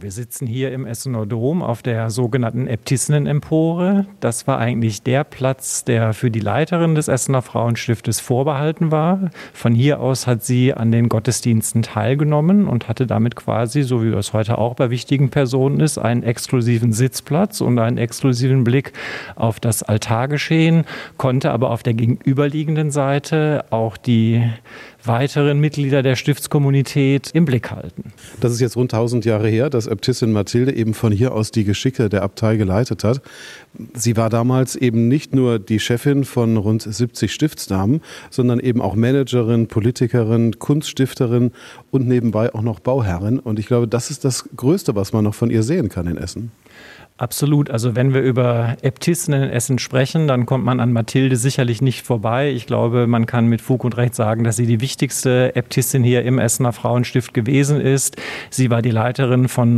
Wir sitzen hier im Essener Dom auf der sogenannten Äbtissinnenempore. Das war eigentlich der Platz, der für die Leiterin des Essener Frauenstiftes vorbehalten war. Von hier aus hat sie an den Gottesdiensten teilgenommen und hatte damit quasi, so wie das heute auch bei wichtigen Personen ist, einen exklusiven Sitzplatz und einen exklusiven Blick auf das Altargeschehen, konnte aber auf der gegenüberliegenden Seite auch die weiteren Mitglieder der Stiftskommunität im Blick halten. Das ist jetzt rund 1000 Jahre her, dass Äbtissin Mathilde eben von hier aus die Geschicke der Abtei geleitet hat. Sie war damals eben nicht nur die Chefin von rund 70 Stiftsdamen, sondern eben auch Managerin, Politikerin, Kunststifterin und nebenbei auch noch Bauherrin. Und ich glaube, das ist das Größte, was man noch von ihr sehen kann in Essen. Absolut. Also wenn wir über Äbtissinnen in Essen sprechen, dann kommt man an Mathilde sicherlich nicht vorbei. Ich glaube, man kann mit Fug und Recht sagen, dass sie die wichtigste Äbtissin hier im Essener Frauenstift gewesen ist. Sie war die Leiterin von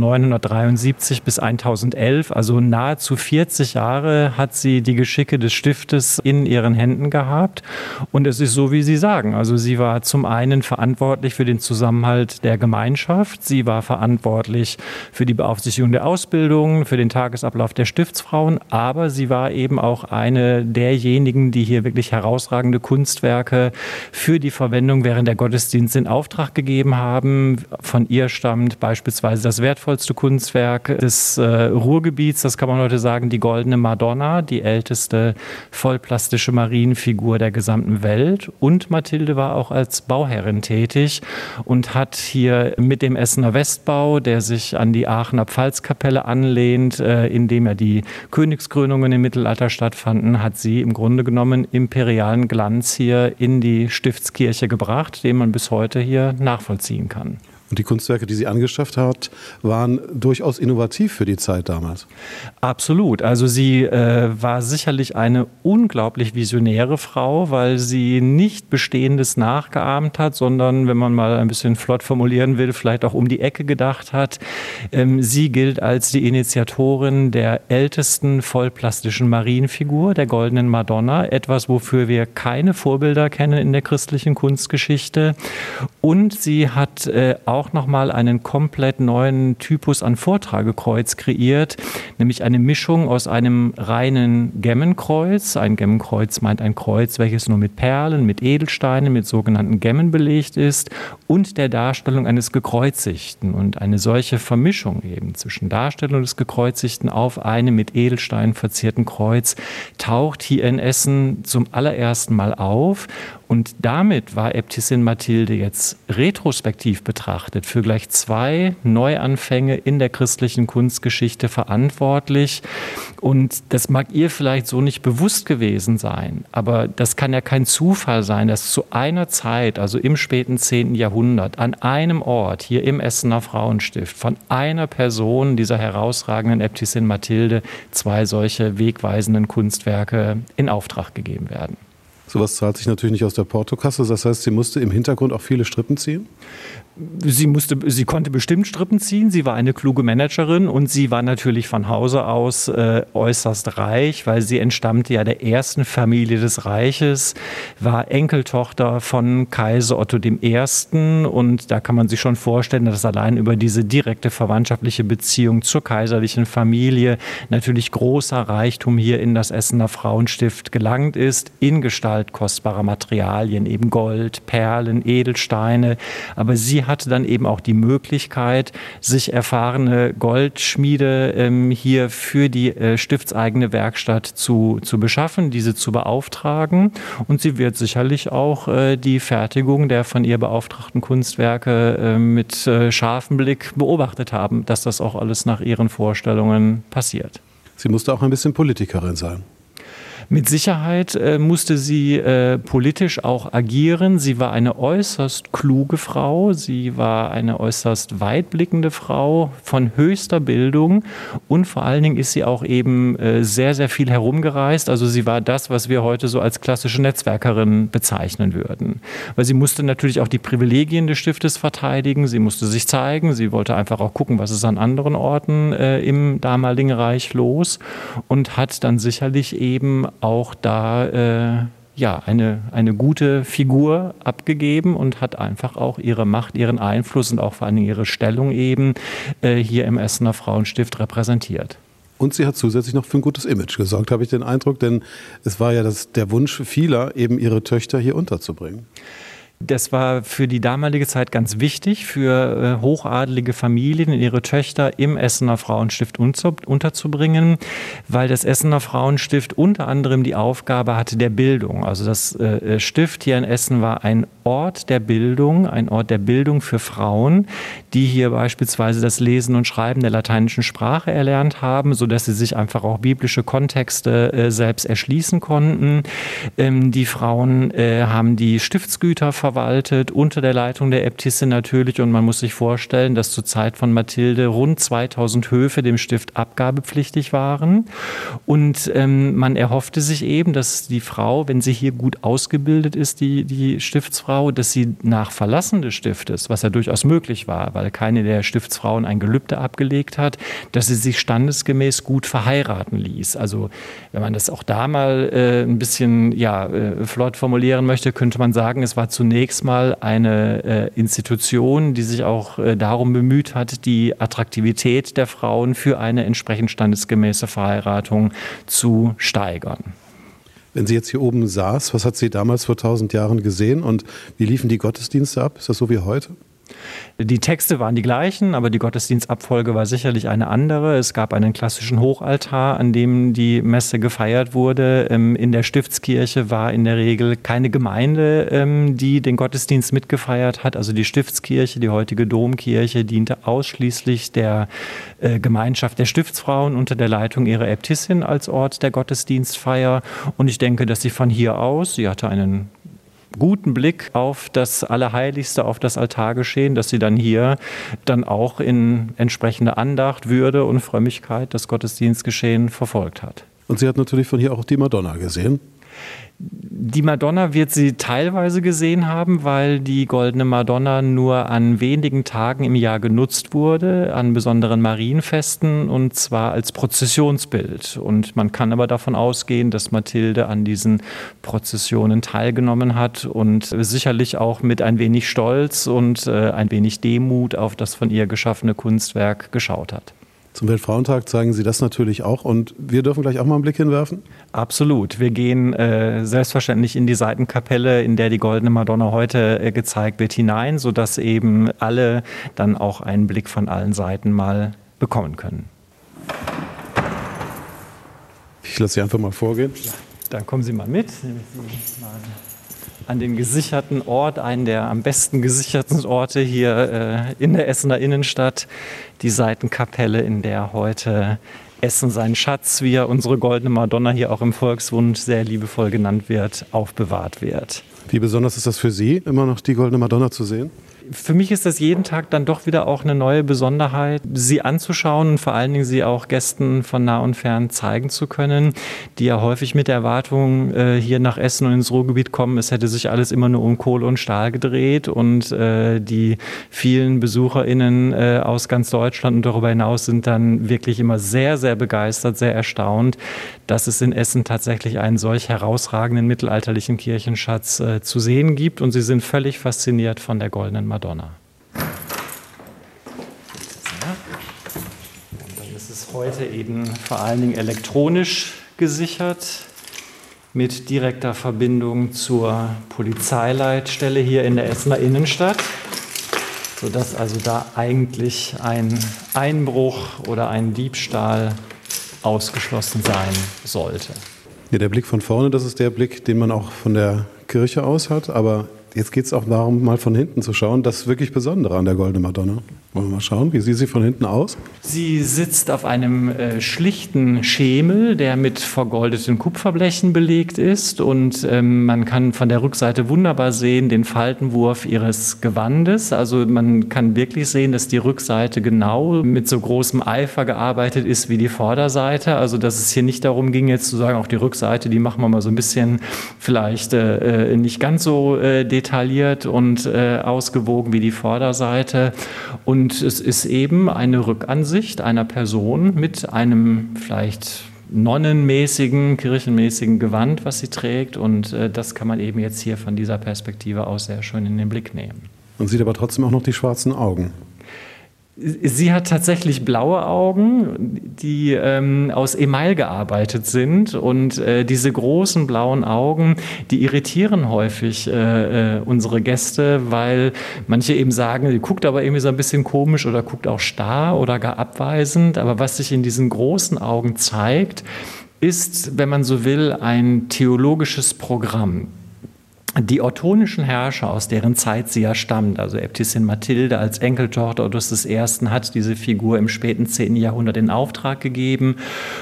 973 bis 1011, also nahezu 40 Jahre hat sie die Geschicke des Stiftes in ihren Händen gehabt. Und es ist so, wie Sie sagen. Also sie war zum einen verantwortlich für den Zusammenhalt der Gemeinschaft. Sie war verantwortlich für die Beaufsichtigung der Ausbildung, für den Tagesablauf der Stiftsfrauen, aber sie war eben auch eine derjenigen, die hier wirklich herausragende Kunstwerke für die Verwendung während der Gottesdienste in Auftrag gegeben haben. Von ihr stammt beispielsweise das wertvollste Kunstwerk des Ruhrgebiets, das kann man heute sagen, die Goldene Madonna, die älteste vollplastische Marienfigur der gesamten Welt. Und Mathilde war auch als Bauherrin tätig und hat hier mit dem Essener Westbau, der sich an die Aachener Pfalzkapelle anlehnt, in dem ja die Königskrönungen im Mittelalter stattfanden, hat sie im Grunde genommen imperialen Glanz hier in die Stiftskirche gebracht, den man bis heute hier nachvollziehen kann. Und die Kunstwerke, die sie angeschafft hat, waren durchaus innovativ für die Zeit damals. Absolut. Also sie war sicherlich eine unglaublich visionäre Frau, weil sie nicht Bestehendes nachgeahmt hat, sondern, wenn man mal ein bisschen flott formulieren will, vielleicht auch um die Ecke gedacht hat. Sie gilt als die Initiatorin der ältesten vollplastischen Marienfigur, der Goldenen Madonna. Etwas, wofür wir keine Vorbilder kennen in der christlichen Kunstgeschichte. Und sie hat auch nochmal einen komplett neuen Typus an Vortragekreuz kreiert, nämlich eine Mischung aus einem reinen Gemmenkreuz. Ein Gemmenkreuz meint ein Kreuz, welches nur mit Perlen, mit Edelsteinen, mit sogenannten Gemmen belegt ist, und der Darstellung eines Gekreuzigten. Und eine solche Vermischung eben zwischen Darstellung des Gekreuzigten auf einem mit Edelsteinen verzierten Kreuz taucht hier in Essen zum allerersten Mal auf. Und damit war Äbtissin Mathilde jetzt retrospektiv betrachtet für gleich 2 Neuanfänge in der christlichen Kunstgeschichte verantwortlich. Und das mag ihr vielleicht so nicht bewusst gewesen sein, aber das kann ja kein Zufall sein, dass zu einer Zeit, also im späten 10. Jahrhundert, an einem Ort, hier im Essener Frauenstift, von einer Person, dieser herausragenden Äbtissin Mathilde, 2 solche wegweisenden Kunstwerke in Auftrag gegeben werden. Sowas zahlt sich natürlich nicht aus der Portokasse. Das heißt, sie musste im Hintergrund auch viele Strippen ziehen? Sie konnte bestimmt Strippen ziehen. Sie war eine kluge Managerin und sie war natürlich von Hause aus äußerst reich, weil sie entstammte ja der ersten Familie des Reiches, war Enkeltochter von Kaiser Otto I. Und da kann man sich schon vorstellen, dass allein über diese direkte verwandtschaftliche Beziehung zur kaiserlichen Familie natürlich großer Reichtum hier in das Essener Frauenstift gelangt ist, in Gestalt kostbarer Materialien, eben Gold, Perlen, Edelsteine. Aber sie hatte dann eben auch die Möglichkeit, sich erfahrene Goldschmiede hier für die stiftseigene Werkstatt zu beschaffen, diese zu beauftragen. Und sie wird sicherlich auch die Fertigung der von ihr beauftragten Kunstwerke mit scharfem Blick beobachtet haben, dass das auch alles nach ihren Vorstellungen passiert. Sie musste auch ein bisschen Politikerin sein. Mit Sicherheit musste sie politisch auch agieren. Sie war eine äußerst kluge Frau. Sie war eine äußerst weitblickende Frau von höchster Bildung. Und vor allen Dingen ist sie auch eben sehr, sehr viel herumgereist. Also sie war das, was wir heute so als klassische Netzwerkerin bezeichnen würden. Weil sie musste natürlich auch die Privilegien des Stiftes verteidigen. Sie musste sich zeigen. Sie wollte einfach auch gucken, was ist an anderen Orten im damaligen Reich los. Und hat dann sicherlich eben auch da eine gute Figur abgegeben und hat einfach auch ihre Macht, ihren Einfluss und auch vor allem ihre Stellung eben hier im Essener Frauenstift repräsentiert. Und sie hat zusätzlich noch für ein gutes Image gesorgt, habe ich den Eindruck, denn es war ja der Wunsch vieler, eben ihre Töchter hier unterzubringen. Das war für die damalige Zeit ganz wichtig, für hochadelige Familien ihre Töchter im Essener Frauenstift unterzubringen, weil das Essener Frauenstift unter anderem die Aufgabe hatte der Bildung. Also das Stift hier in Essen war ein Ort der Bildung für Frauen, die hier beispielsweise das Lesen und Schreiben der lateinischen Sprache erlernt haben, sodass sie sich einfach auch biblische Kontexte selbst erschließen konnten. Die Frauen haben die Stiftsgüter verwaltet, unter der Leitung der Äbtissin natürlich, und man muss sich vorstellen, dass zur Zeit von Mathilde rund 2000 Höfe dem Stift abgabepflichtig waren, und man erhoffte sich eben, dass die Frau, wenn sie hier gut ausgebildet ist, die Stiftsfrau, dass sie nach Verlassen des Stiftes, was ja durchaus möglich war, weil keine der Stiftsfrauen ein Gelübde abgelegt hat, dass sie sich standesgemäß gut verheiraten ließ. Also wenn man das auch da mal ein bisschen flott formulieren möchte, könnte man sagen, es war zunächst mal eine Institution, die sich auch darum bemüht hat, die Attraktivität der Frauen für eine entsprechend standesgemäße Verheiratung zu steigern. Wenn sie jetzt hier oben saß, was hat sie damals vor 1000 Jahren gesehen und wie liefen die Gottesdienste ab? Ist das so wie heute? Die Texte waren die gleichen, aber die Gottesdienstabfolge war sicherlich eine andere. Es gab einen klassischen Hochaltar, an dem die Messe gefeiert wurde. In der Stiftskirche war in der Regel keine Gemeinde, die den Gottesdienst mitgefeiert hat. Also die Stiftskirche, die heutige Domkirche, diente ausschließlich der Gemeinschaft der Stiftsfrauen unter der Leitung ihrer Äbtissin als Ort der Gottesdienstfeier. Und ich denke, dass sie von hier aus, sie hatte einen guten Blick auf das Allerheiligste, auf das Altargeschehen, dass sie dann hier dann auch in entsprechender Andacht, Würde und Frömmigkeit das Gottesdienstgeschehen verfolgt hat. Und sie hat natürlich von hier auch die Madonna gesehen. Die Madonna wird sie teilweise gesehen haben, weil die Goldene Madonna nur an wenigen Tagen im Jahr genutzt wurde, an besonderen Marienfesten, und zwar als Prozessionsbild. Und man kann aber davon ausgehen, dass Mathilde an diesen Prozessionen teilgenommen hat und sicherlich auch mit ein wenig Stolz und ein wenig Demut auf das von ihr geschaffene Kunstwerk geschaut hat. Zum Weltfrauentag zeigen Sie das natürlich auch, und wir dürfen gleich auch mal einen Blick hinwerfen? Absolut. Wir gehen selbstverständlich in die Seitenkapelle, in der die Goldene Madonna heute gezeigt wird, hinein, sodass eben alle dann auch einen Blick von allen Seiten mal bekommen können. Ich lasse Sie einfach mal vorgehen. Ja, dann kommen Sie mal mit. An den gesicherten Ort, einen der am besten gesicherten Orte hier in der Essener Innenstadt, die Seitenkapelle, in der heute Essen seinen Schatz, wie er unsere Goldene Madonna hier auch im Volksmund sehr liebevoll genannt wird, aufbewahrt wird. Wie besonders ist das für Sie, immer noch die Goldene Madonna zu sehen? Für mich ist das jeden Tag dann doch wieder auch eine neue Besonderheit, sie anzuschauen und vor allen Dingen sie auch Gästen von nah und fern zeigen zu können, die ja häufig mit der Erwartung hier nach Essen und ins Ruhrgebiet kommen, es hätte sich alles immer nur um Kohle und Stahl gedreht, und die vielen BesucherInnen aus ganz Deutschland und darüber hinaus sind dann wirklich immer sehr, sehr begeistert, sehr erstaunt, dass es in Essen tatsächlich einen solch herausragenden mittelalterlichen Kirchenschatz zu sehen gibt, und sie sind völlig fasziniert von der Goldenen Madonna. Und dann ist es heute eben vor allen Dingen elektronisch gesichert mit direkter Verbindung zur Polizeileitstelle hier in der Essener Innenstadt, sodass also da eigentlich ein Einbruch oder ein Diebstahl ausgeschlossen sein sollte. Ja, der Blick von vorne, das ist der Blick, den man auch von der Kirche aus hat, aber jetzt geht es auch darum, mal von hinten zu schauen. Das ist wirklich Besondere an der Goldenen Madonna. Wollen wir mal schauen, wie sieht sie von hinten aus? Sie sitzt auf einem schlichten Schemel, der mit vergoldeten Kupferblechen belegt ist, und man kann von der Rückseite wunderbar sehen den Faltenwurf ihres Gewandes. Also man kann wirklich sehen, dass die Rückseite genau mit so großem Eifer gearbeitet ist wie die Vorderseite. Also dass es hier nicht darum ging, jetzt zu sagen, auch die Rückseite, die machen wir mal so ein bisschen vielleicht nicht ganz so detailliert und ausgewogen wie die Vorderseite. Und es ist eben eine Rückansicht einer Person mit einem vielleicht nonnenmäßigen, kirchenmäßigen Gewand, was sie trägt. Und das kann man eben jetzt hier von dieser Perspektive aus sehr schön in den Blick nehmen. Man sieht aber trotzdem auch noch die schwarzen Augen. Sie hat tatsächlich blaue Augen, die aus Email gearbeitet sind, und diese großen blauen Augen, die irritieren häufig unsere Gäste, weil manche eben sagen, sie guckt aber irgendwie so ein bisschen komisch oder guckt auch starr oder gar abweisend. Aber was sich in diesen großen Augen zeigt, ist, wenn man so will, ein theologisches Programm. Die ottonischen Herrscher, aus deren Zeit sie ja stammt, also Äbtissin Mathilde als Enkeltochter Ottos I., hat diese Figur im späten 10. Jahrhundert in Auftrag gegeben.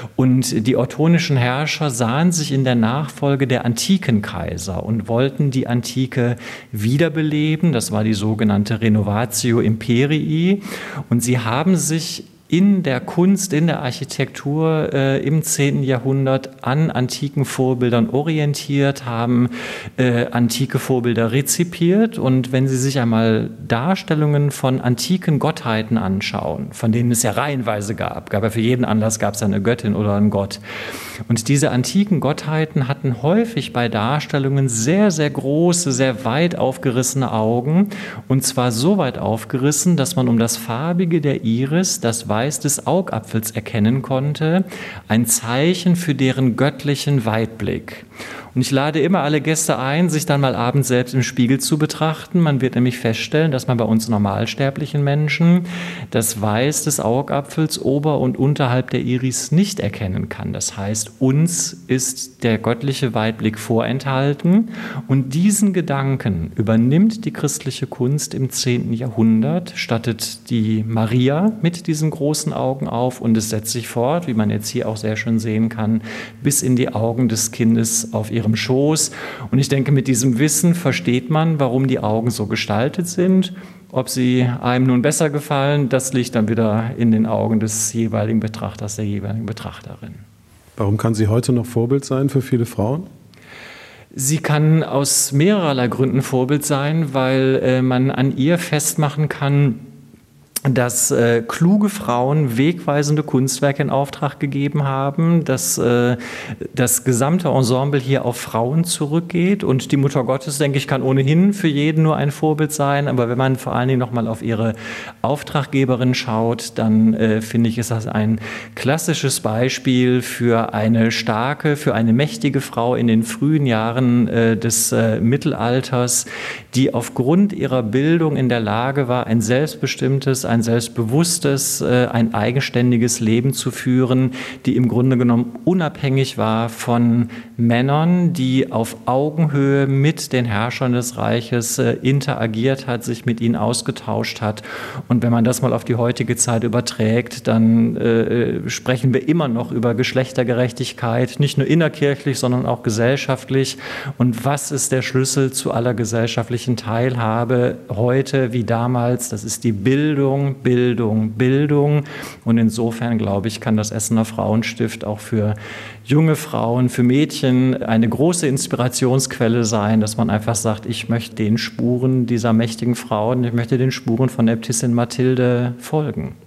Und die ottonischen Herrscher sahen sich in der Nachfolge der antiken Kaiser und wollten die Antike wiederbeleben. Das war die sogenannte Renovatio Imperii. Und sie haben sich in der Kunst, in der Architektur im 10. Jahrhundert an antiken Vorbildern orientiert, haben antike Vorbilder rezipiert. Und wenn Sie sich einmal Darstellungen von antiken Gottheiten anschauen, von denen es ja reihenweise gab ja für jeden Anlass gab es eine Göttin oder einen Gott. Und diese antiken Gottheiten hatten häufig bei Darstellungen sehr, sehr große, sehr weit aufgerissene Augen. Und zwar so weit aufgerissen, dass man um das Farbige der Iris das Weiß des Augapfels erkennen konnte, ein Zeichen für deren göttlichen Weitblick. Und ich lade immer alle Gäste ein, sich dann mal abends selbst im Spiegel zu betrachten. Man wird nämlich feststellen, dass man bei uns normalsterblichen Menschen das Weiß des Augapfels ober- und unterhalb der Iris nicht erkennen kann. Das heißt, uns ist der göttliche Weitblick vorenthalten. Und diesen Gedanken übernimmt die christliche Kunst im 10. Jahrhundert, stattet die Maria mit diesen großen Augen auf, und es setzt sich fort, wie man jetzt hier auch sehr schön sehen kann, bis in die Augen des Kindes auf ihrem Schoß. Und ich denke, mit diesem Wissen versteht man, warum die Augen so gestaltet sind. Ob sie einem nun besser gefallen, das liegt dann wieder in den Augen des jeweiligen Betrachters, der jeweiligen Betrachterin. Warum kann sie heute noch Vorbild sein für viele Frauen? Sie kann aus mehrerlei Gründen Vorbild sein, weil man an ihr festmachen kann, dass kluge Frauen wegweisende Kunstwerke in Auftrag gegeben haben, dass das gesamte Ensemble hier auf Frauen zurückgeht. Und die Mutter Gottes, denke ich, kann ohnehin für jeden nur ein Vorbild sein. Aber wenn man vor allen Dingen nochmal auf ihre Auftraggeberin schaut, dann finde ich, ist das ein klassisches Beispiel für eine starke, für eine mächtige Frau in den frühen Jahren des Mittelalters, die aufgrund ihrer Bildung in der Lage war, ein selbstbestimmtes, ein selbstbewusstes, ein eigenständiges Leben zu führen, die im Grunde genommen unabhängig war von Männern, die auf Augenhöhe mit den Herrschern des Reiches interagiert hat, sich mit ihnen ausgetauscht hat. Und wenn man das mal auf die heutige Zeit überträgt, dann sprechen wir immer noch über Geschlechtergerechtigkeit, nicht nur innerkirchlich, sondern auch gesellschaftlich. Und was ist der Schlüssel zu aller gesellschaftlichen Teilhabe heute wie damals? Das ist die Bildung, Bildung, Bildung. Und insofern, glaube ich, kann das Essener Frauenstift auch für junge Frauen, für Mädchen eine große Inspirationsquelle sein, dass man einfach sagt, ich möchte den Spuren dieser mächtigen Frauen, ich möchte den Spuren von Äbtissin Mathilde folgen.